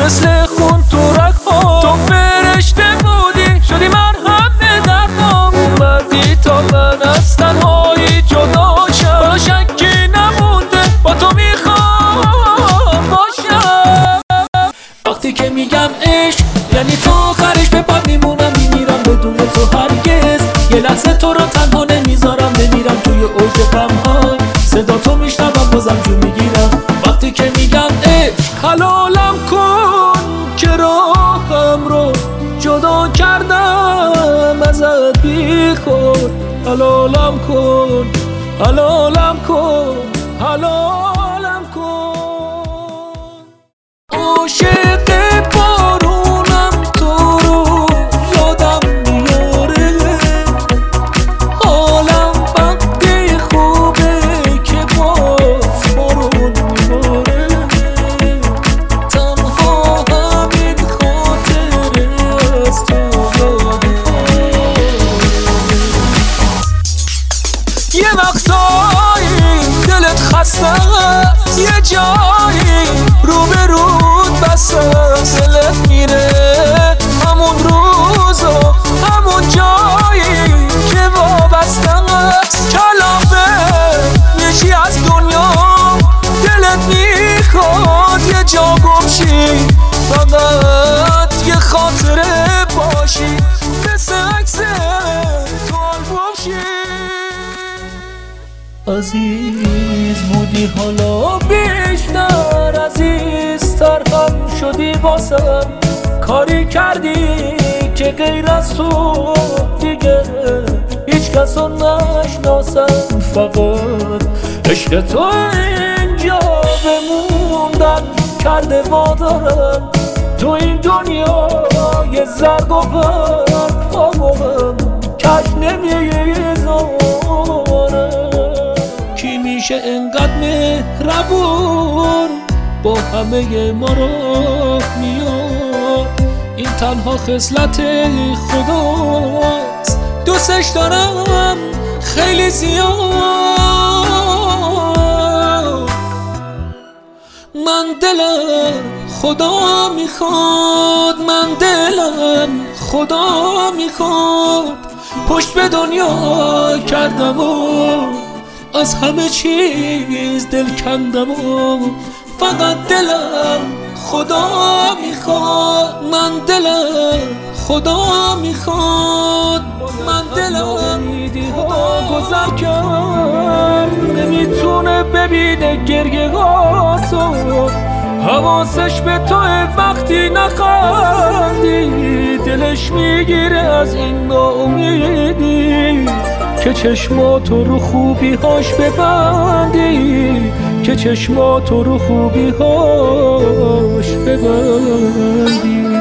مثل خون تو رگ‌ها. تو فرشته بودی شدی مرهم به دردام، اومدی تا من از تنهایی جدا شم. حالا شکی نمونده با تو میخوام باشم. وقتی که میگم عشق یعنی تو آخرش به پا میمونم، میمیرم بدون تو هرگز. یه لحظه تو رو تنها نمیذارم، نمیرم توی اوج غم‌ها. صدا تو میشنوم بازم جو میگیرم. وقتی که میگم عشق حلالم کن که راهم رو جدا کردم ازت بی خود. حلالم کن، حلالم کن، حلالم کن. عاشق بارونم تو رو یادم میاره، حالم وقتی خوبه که باز بارون میباره. تنها همین خاطره از تو یه وقتایی دلت خسته، یه جایی رو به رود بسته. دلت میره همون روز و همون جایی که وابسته است. کلافه میشی از دنیا، دلت میخواد یه جا گمشی، فقط یه خاطره باشی، مثل عکس تو آلبوم شی. عزیز بودی حالا بیشتر، عزیزتر هم شدی واسم. کاری کردی که غیر از تو دیگه هیچ کس رو نشناسم. فقط عشق تو اینجا بموندن کرده وادارم. تو این دنیا یه زرگ و برق آموهم کش نمیذاره. کی میشه انقدر مهربون با همه ما راه میاد؟ این تنها خصلت خداست، دوستش دارم خیلی زیاد. من دلم خدا میخواد، من دلم خدا میخواد. پشت به دنیا کردم و از همه چیز دل کندم و فقط دلم خدا میخواد. من دلم خدا میخواد، من دلم خدا گذر کرد. نمیتونه ببینه گریه ها تو، حواسش به تو وقتی نخندی. دلش میگیره از این ناامیدی که چشماتو رو خوبی هاش ببندی، که چشماتو رو خوبی هاش ببندی.